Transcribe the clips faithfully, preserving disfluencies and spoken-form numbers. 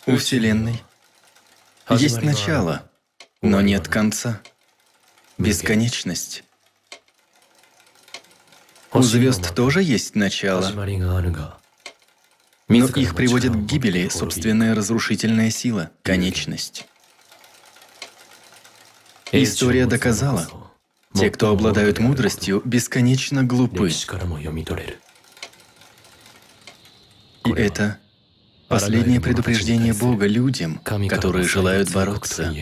У Вселенной есть начало, но нет конца. Бесконечность. У звезд тоже есть начало, но их приводит к гибели собственная разрушительная сила — конечность. История доказала, те, кто обладают мудростью, бесконечно глупы. И это последнее предупреждение Бога людям, которые желают бороться.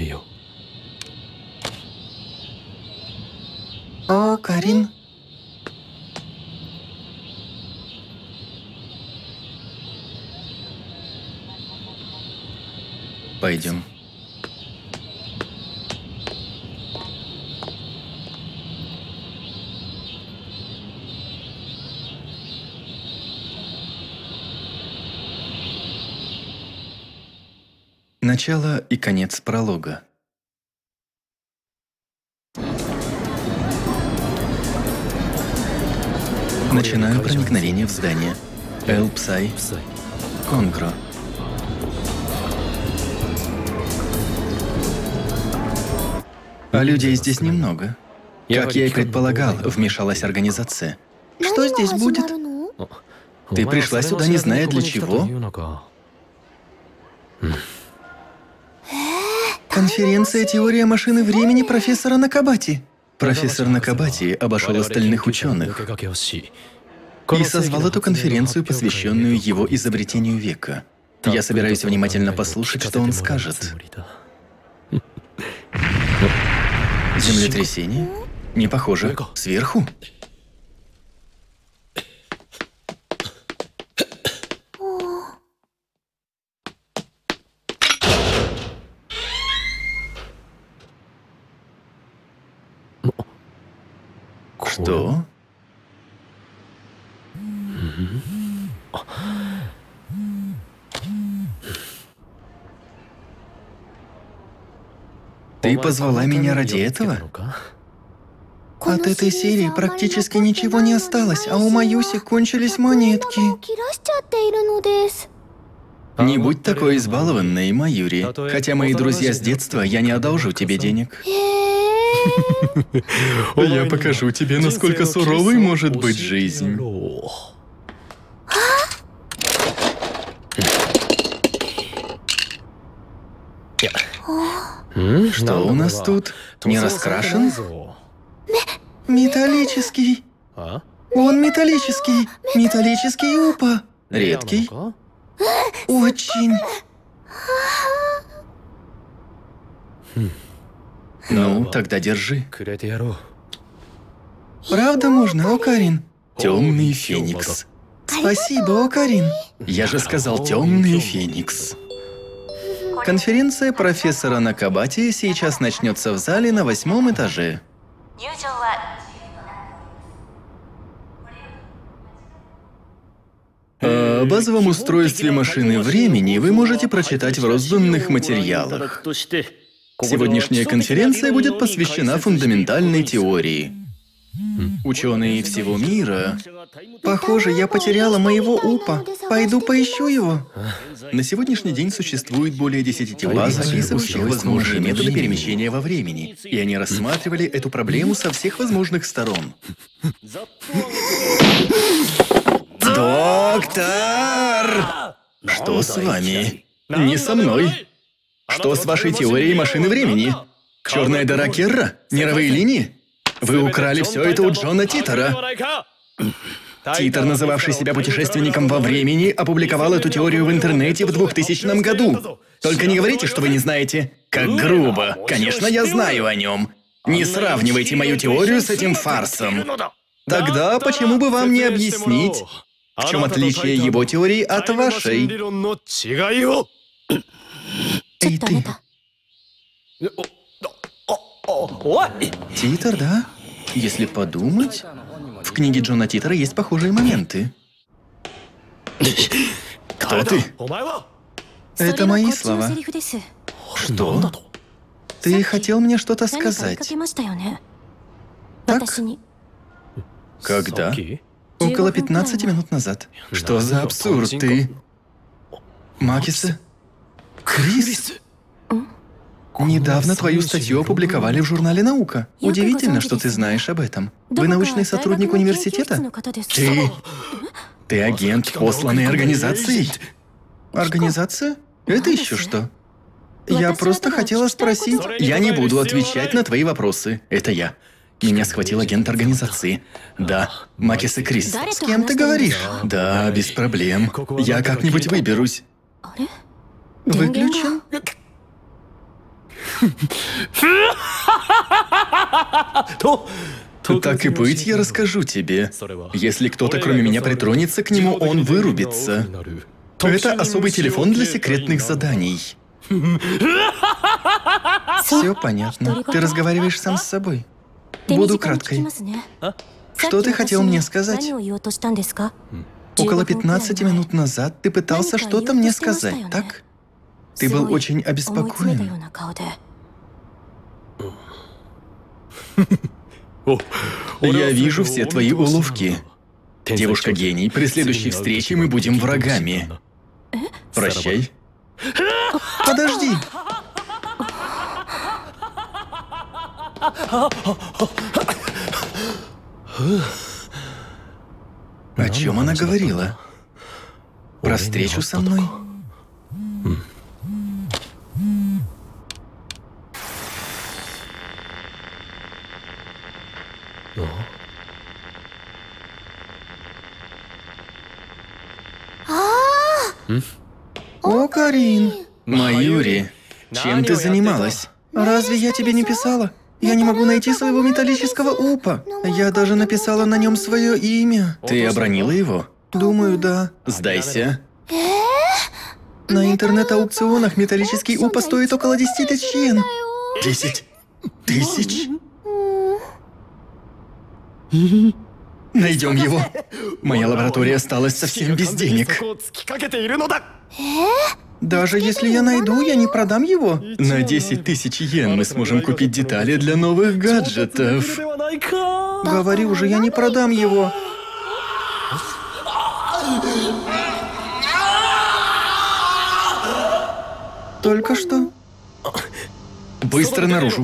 О, Карин. Пойдем. Начало и конец пролога. Начинаю проникновение в здание. Эл Псай Конгро. А людей здесь немного. Как я и предполагал, вмешалась организация. Что здесь будет? Ты пришла сюда, не зная для чего? Конференция «Теория машины времени» профессора Накабати. Профессор Накабати обошел остальных ученых и созвал эту конференцию, посвященную его изобретению века. Я собираюсь внимательно послушать, что он скажет. Землетрясение? Не похоже. Сверху? Что? Ты позвала меня ради этого? От этой серии практически ничего не осталось, а у Маюси кончились монетки. Не будь такой избалованной, Маюри. Хотя мои друзья с детства, я не одолжу тебе денег. Я покажу тебе, насколько суровой может быть жизнь. Что у нас тут? Не раскрашен? Металлический. Он металлический. Металлический упа. Редкий. Очень. Ну, тогда держи. Правда можно, Окарин? Темный феникс. Спасибо, Окарин. Я же сказал темный феникс. Конференция профессора Накабати сейчас начнется в зале на восьмом этаже. О базовом устройстве машины времени вы можете прочитать в розданных материалах. Сегодняшняя конференция будет посвящена фундаментальной теории. Ученые всего мира... Похоже, я потеряла моего упа. Пойду поищу его. На сегодняшний день существует более десяти теорий, описывающих возможные методы перемещения во времени. И они рассматривали эту проблему со всех возможных сторон. Доктор! Что с вами? Не со мной. Что с вашей теорией машины времени? Черная дыра Керра? Мировые линии? Вы украли все это у Джона Титера. Титер, называвший себя путешественником во времени, опубликовал эту теорию в интернете в двухтысячном году. Только не говорите, что вы не знаете. Как грубо. Конечно, я знаю о нем. Не сравнивайте мою теорию с этим фарсом. Тогда почему бы вам не объяснить, в чем отличие его теории от вашей? Эй, ты. Титер, да? Если подумать, в книге Джона Титера есть похожие моменты. Кто ты? Это мои слова. Что? Ты хотел мне что-то сказать? Так? Когда? Около пятнадцати минут назад. Что за абсурд, ты? Макиса? Крис? Недавно твою статью опубликовали в журнале «Наука». Удивительно, что ты знаешь об этом. Вы научный сотрудник университета? Ты... Ты агент, посланный организацией? Организация? Это еще что? Я просто хотела спросить. Я не буду отвечать на твои вопросы. Это я. Меня схватил агент организации. Да, Макисе Крис. С кем ты говоришь? Да, без проблем. Я как-нибудь выберусь. Выключен? Так и быть, я расскажу тебе. Если кто-то кроме меня притронется к нему, он вырубится. Это особый телефон для секретных заданий. Все понятно. Ты разговариваешь сам с собой. Буду краткой. Что ты хотел мне сказать? Около пятнадцати минут назад ты пытался что-то мне сказать, так? Ты был очень обеспокоен. Я вижу все твои уловки. Девушка-гений, при следующей встрече мы будем врагами. Прощай. Подожди. О чем она говорила? Про встречу со мной? О, Карин! Маюри, чем ты занималась? Разве я тебе не писала? Я не могу найти своего металлического упа. Я даже написала на нем свое имя. Ты обронила его? Думаю, да. Сдайся. На интернет-аукционах металлический упа стоит около десяти тысяч йен. Десять тысяч? Найдем его. Моя лаборатория осталась совсем без денег. Даже если я найду, я не продам его. На десять тысяч йен мы сможем купить детали для новых гаджетов. Говорю же, я не продам его. Только что? Быстро наружу.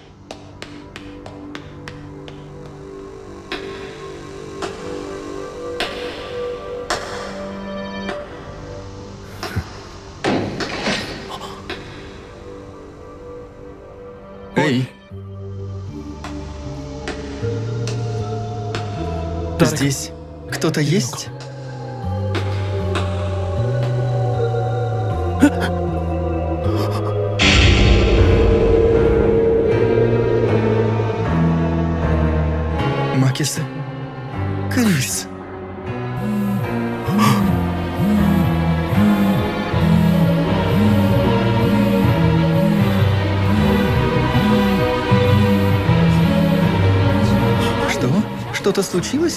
Эй. Здесь кто-то есть? Макисе Крис. Что? Что-то случилось?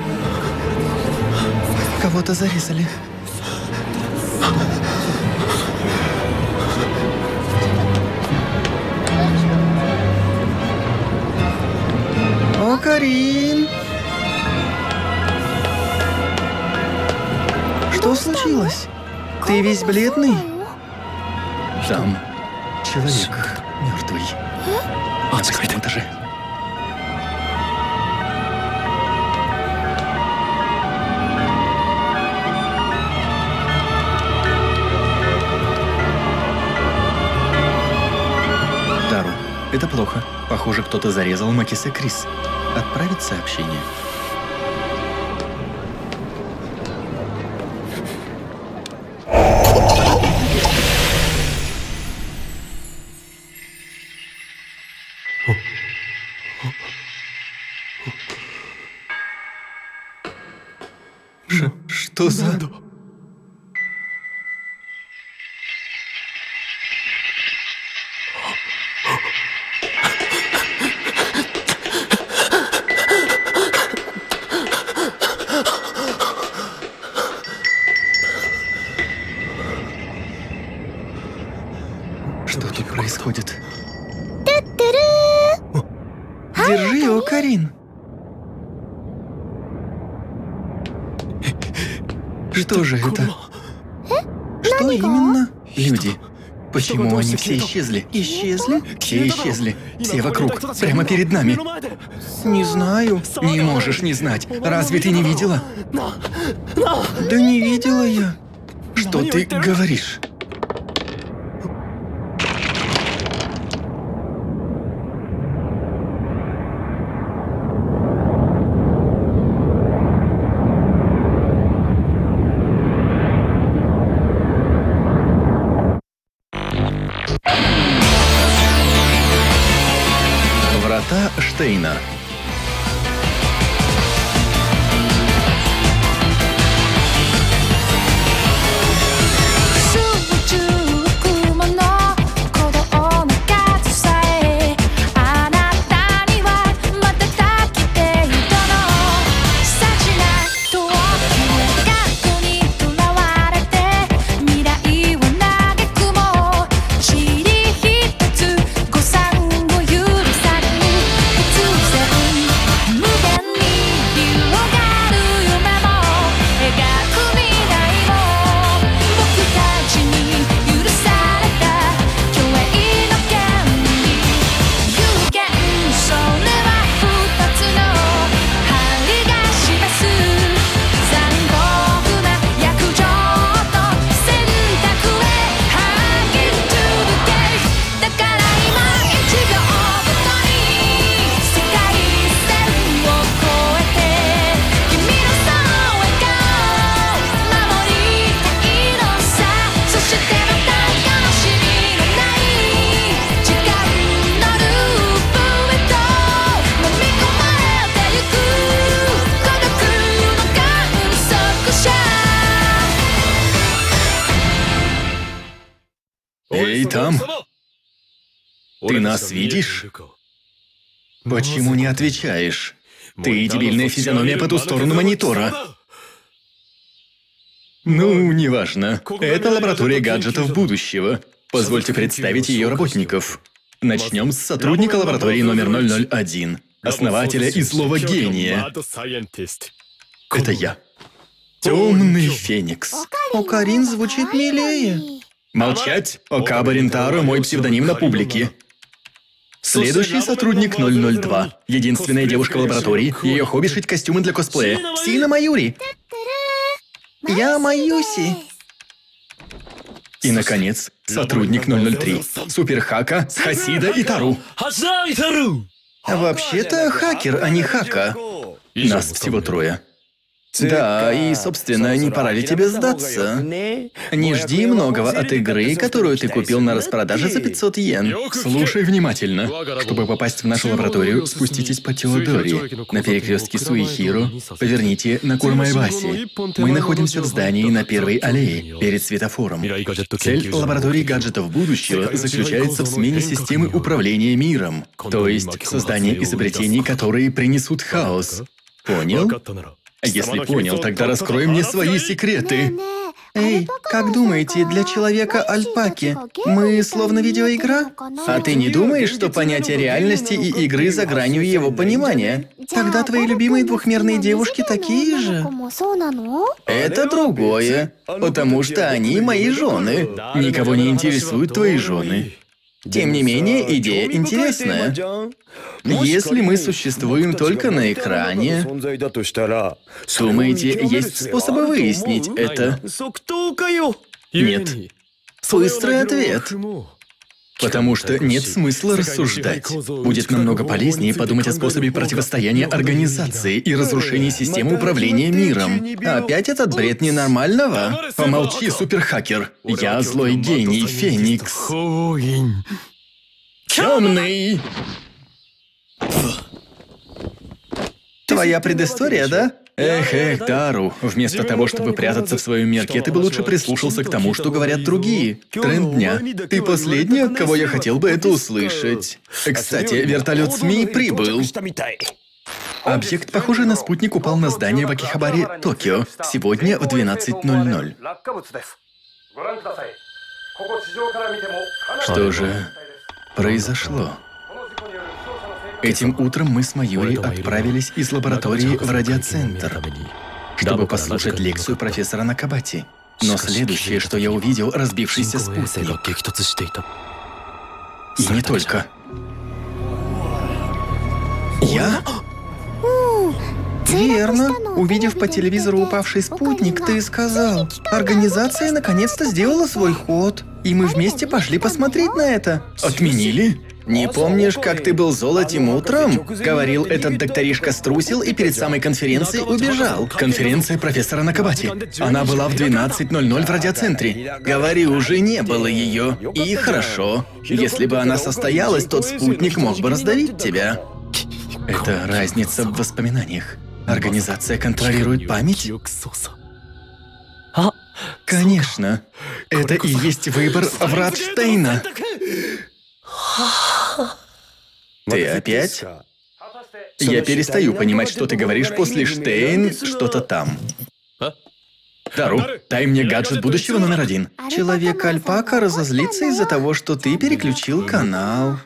Кого-то зарезали. О, Карин! Что случилось? Ты весь бледный? Там человек мертвый. На восьмом этаже. Дару, это плохо. Похоже, кто-то зарезал Макисе Крис. Отправить сообщение. Ш- что за... Что тут происходит? Держи его, Карин. Что же это? Что именно? Люди. Почему они все исчезли? Исчезли? Все исчезли. Все вокруг. Прямо перед нами. Не знаю. Не можешь не знать. Разве ты не видела? Да не видела я. Что ты говоришь? Врата Штейна. Эй, там! Ты нас видишь? Почему не отвечаешь? Ты дебильная физиономия по ту сторону монитора. Ну, неважно. Это лаборатория гаджетов будущего. Позвольте представить ее работников. Начнем с сотрудника лаборатории номер ноль ноль один, основателя и злого гения. Это я. Темный Феникс. Окарин звучит милее. Молчать! Окаба Рентаро – мой псевдоним на публике. Следующий сотрудник ноль ноль два. Единственная девушка в лаборатории. Ее хобби – шить костюмы для косплея. Сина Майюри. Я Маюси. И, наконец, сотрудник ноль ноль три. Суперхака, Хасида Итару. Вообще-то хакер, а не хака. Нас всего трое. Да, и, собственно, не пора ли тебе сдаться? Не жди многого от игры, которую ты купил на распродаже за пятьсот йен. Слушай внимательно. Чтобы попасть в нашу лабораторию, спуститесь по Теодори. На перекрестке Суихиро поверните на Курмайбаси. Мы находимся в здании на первой аллее, перед светофором. Цель лаборатории гаджетов будущего заключается в смене системы управления миром, то есть создание изобретений, которые принесут хаос. Понял? Если понял, тогда раскрой мне свои секреты. Эй, как думаете, для человека альпаки мы словно видеоигра? А ты не думаешь, что понятие реальности и игры за гранью его понимания? Тогда твои любимые двухмерные девушки такие же. Это другое, потому что они мои жены. Никого не интересуют твои жены. Тем не менее, идея интересная. Если мы существуем только на экране, думаете, есть способы выяснить это? Нет. Быстрый ответ. Потому что нет смысла рассуждать. Будет намного полезнее подумать о способе противостояния организации и разрушения системы управления миром. Опять этот бред ненормального? Помолчи, суперхакер. Я злой гений, Феникс. Темный! Твоя предыстория, да? Эх, эх, Дару, вместо того, чтобы прятаться в своем мирке, ты бы лучше прислушался к тому, что говорят другие. Тренд дня. Ты последний, от кого я хотел бы это услышать. Кстати, вертолет СМИ прибыл. Объект, похожий на спутник, упал на здание в Акихабаре, Токио, сегодня в двенадцать ноль ноль. Что же произошло? Этим утром мы с Майюри отправились из лаборатории в радиоцентр, чтобы послушать лекцию профессора Накабати. Но следующее, что я увидел, разбившийся спутник. И не только. Я? Верно. Увидев по телевизору упавший спутник, ты сказал: организация наконец-то сделала свой ход, и мы вместе пошли посмотреть на это. Отменили? Не помнишь, как ты был зол этим утром? Говорил, этот докторишка струсил и перед самой конференцией убежал. Конференция профессора Накабати. Она была в двенадцать ноль ноль в радиоцентре. Говори, уже не было ее. И хорошо. Если бы она состоялась, тот спутник мог бы раздавить тебя. Это разница в воспоминаниях. Организация контролирует память? Конечно. Это и есть выбор Вратштейна. Ты опять? Я перестаю понимать, что ты говоришь после Штейн, что-то там. Тару, дай мне гаджет будущего номер один. Человек-альпака разозлится из-за того, что ты переключил канал.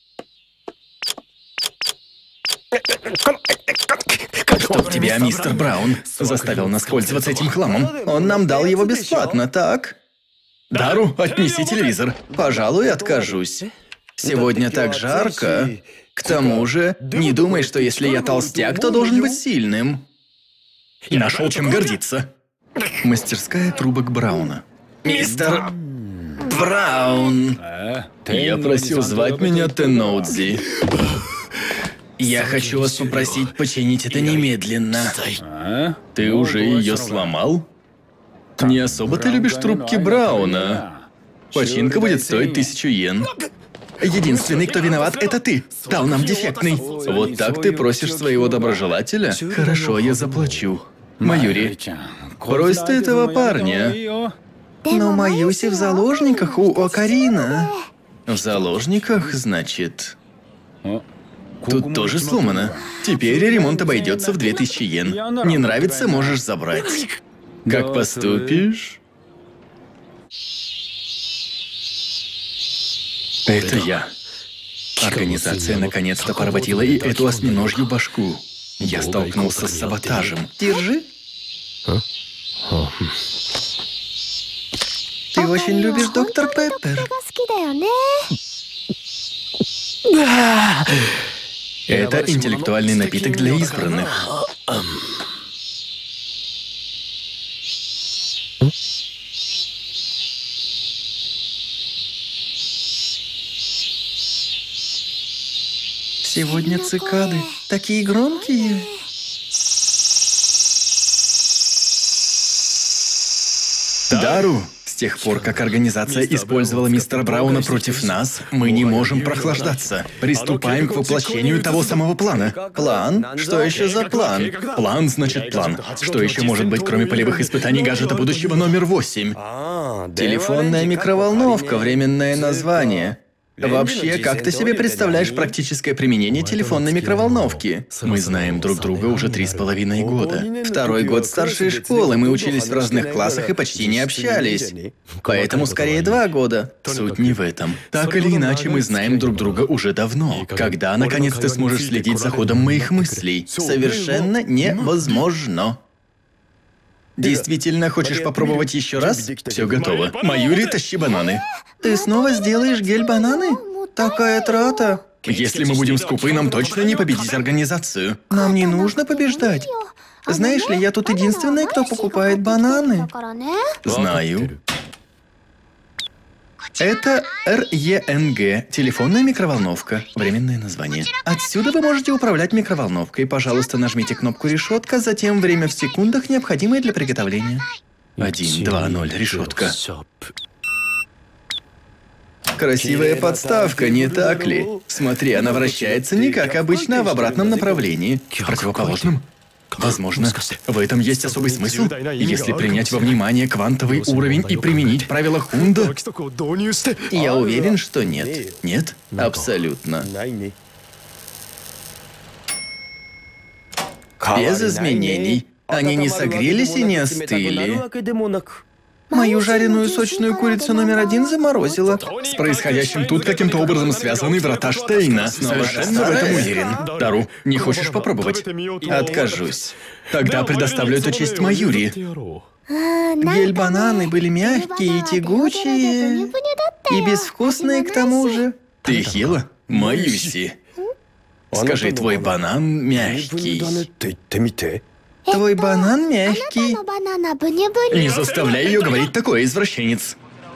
Чтоб тебя, мистер Браун, заставил нас пользоваться этим хламом. Он нам дал его бесплатно, так? Дару, отнеси телевизор. Пожалуй, откажусь. Сегодня так жарко. К тому же, не думай, что если я толстяк, то должен быть сильным. Нашел чем гордиться. Мастерская трубок Брауна. Мистер Браун. Я просил звать меня Теноудзи. Я хочу вас попросить починить это немедленно. Ты уже ее сломал? Не особо ты любишь трубки Брауна. Починка будет стоить тысячу йен. Единственный, кто виноват, это ты. Дал нам дефектный. Вот так ты просишь своего доброжелателя? Хорошо, я заплачу. Маюри, брось ты этого парня. Но Маюси в заложниках у Окарина. В заложниках, значит? Тут тоже сломано. Теперь ремонт обойдется в две тысячи йен. Не нравится, можешь забрать. Как поступишь? Это я. Организация наконец-то поработила и эту осьминожью башку. Я столкнулся с саботажем. Держи. Ты очень любишь доктор Пеппер. Это интеллектуальный напиток для избранных. Сегодня цикады такие громкие. Дару, с тех пор, как организация использовала мистера Брауна против нас, мы не можем прохлаждаться. Приступаем к воплощению того самого плана. План? Что еще за план? План значит план. Что еще может быть, кроме полевых испытаний гаджета будущего номер восемь? Телефонная микроволновка, временное название. Вообще, как ты себе представляешь практическое применение телефонной микроволновки? Мы знаем друг друга уже три с половиной года. Второй год старшей школы, мы учились в разных классах и почти не общались. Поэтому скорее два года. Суть не в этом. Так или иначе, мы знаем друг друга уже давно. Когда, наконец, ты сможешь следить за ходом моих мыслей? Совершенно невозможно. Действительно, хочешь попробовать еще раз? Все готово. Маюри, тащи бананы. Ты снова сделаешь гель-бананы? Такая трата. Если мы будем скупы, нам точно не победить организацию. Нам не нужно побеждать. Знаешь ли, я тут единственная, кто покупает бананы. Знаю. Это эр е эн гэ, телефонная микроволновка, временное название. Отсюда вы можете управлять микроволновкой. Пожалуйста, нажмите кнопку решетка, затем время в секундах, необходимое для приготовления. Один, два, ноль, решетка. Красивая подставка, не так ли? Смотри, она вращается не как обычно, а в обратном направлении. В противоположном? Возможно, в этом есть особый смысл, если принять во внимание квантовый уровень и применить правила Хунда. Я уверен, что нет. Нет? Абсолютно. Без изменений. Они не согрелись и не остыли. Мою жареную сочную курицу номер один заморозила. С происходящим тут каким-то образом связаны врата Штейна. Совершенно в этом уверен. Тару, не хочешь попробовать? Откажусь. Тогда предоставлю эту честь Маюри. Гель-бананы были мягкие и тягучие, и безвкусные к тому же. Ты Хила? Маюси. Скажи, твой банан мягкий. Твой банан мягкий. Не заставляй ее говорить такое, извращенец.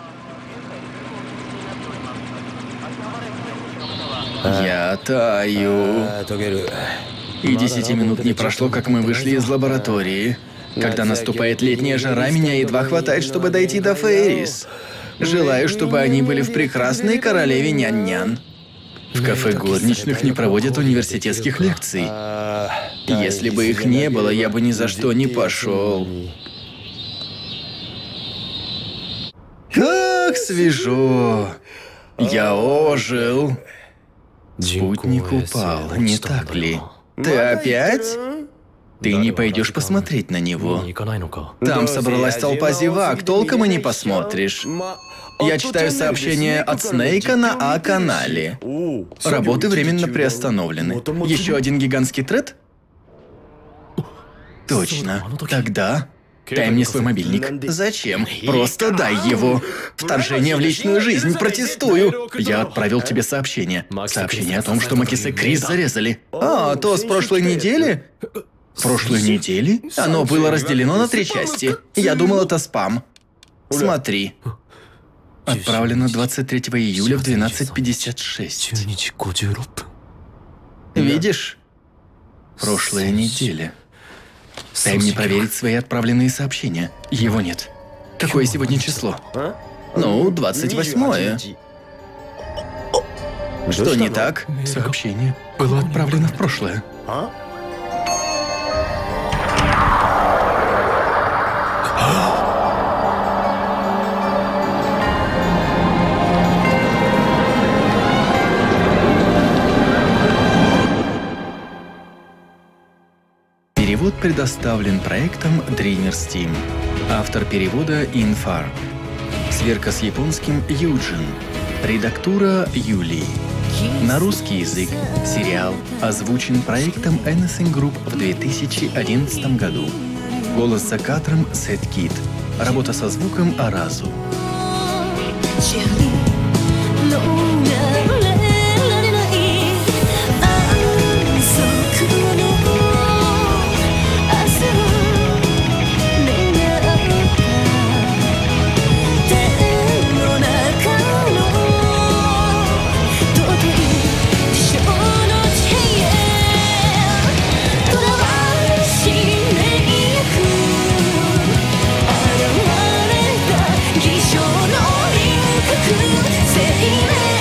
Я таю. И десяти минут не прошло, как мы вышли из лаборатории. Когда наступает летняя жара, меня едва хватает, чтобы дойти до Фейрис. Желаю, чтобы они были в прекрасной королеве Нянь-Нян. В кафе горничных не проводят университетских лекций. Если бы их не было, я бы ни за что не пошел. Как свежо! Я ожил. Спутник упал, не так ли? Ты опять? Ты не пойдешь посмотреть на него. Там собралась толпа зевак, толком и не посмотришь. Я читаю сообщение от Снейка на А-канале. Работы временно приостановлены. Еще один гигантский тред? Точно. Тогда дай мне свой мобильник. Зачем? Просто дай его. Вторжение в личную жизнь. Протестую. Я отправил тебе сообщение. Сообщение о том, что Макисе Крис зарезали. А, то с прошлой недели? Прошлой недели? Оно было разделено на три части. Я думал, это спам. Смотри. Отправлено двадцать третьего июля в двенадцать пятьдесят шесть. Видишь? Прошлая неделя. Дай мне проверить свои отправленные сообщения. Его нет. Какое сегодня число? Ну, двадцать восьмое. Что не так? Сообщение было отправлено в прошлое. Перевод предоставлен проектом Dreamers Team. Автор перевода Инфар. Сверка с японским Юджин. Редактура Юлии. На русский язык сериал озвучен проектом Anything Group в две тысячи одиннадцатом году. Голос за кадром Сет Кит. Работа со звуком Аразу. Say